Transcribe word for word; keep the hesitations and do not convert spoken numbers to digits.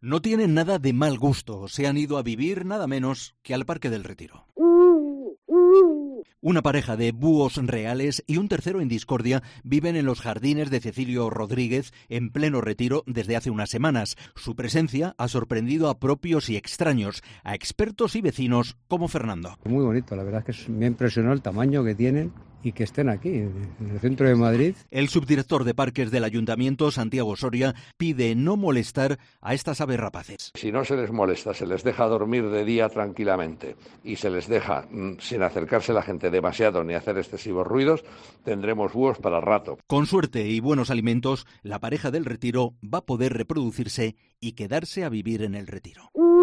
No tienen nada de mal gusto, se han ido a vivir nada menos que al Parque del Retiro. Una pareja de búhos reales y un tercero en discordia viven en los jardines de Cecilio Rodríguez en pleno Retiro desde hace unas semanas. Su presencia ha sorprendido a propios y extraños, a expertos y vecinos como Fernando. Muy bonito, la verdad es que me impresionó el tamaño que tienen y que estén aquí, en el centro de Madrid. El subdirector de parques del Ayuntamiento, Santiago Soria, pide no molestar a estas aves rapaces. Si no se les molesta, se les deja dormir de día tranquilamente y se les deja mm, sin acercarse la gente demasiado ni hacer excesivos ruidos, tendremos búhos para rato. Con suerte y buenos alimentos, la pareja del Retiro va a poder reproducirse y quedarse a vivir en el Retiro.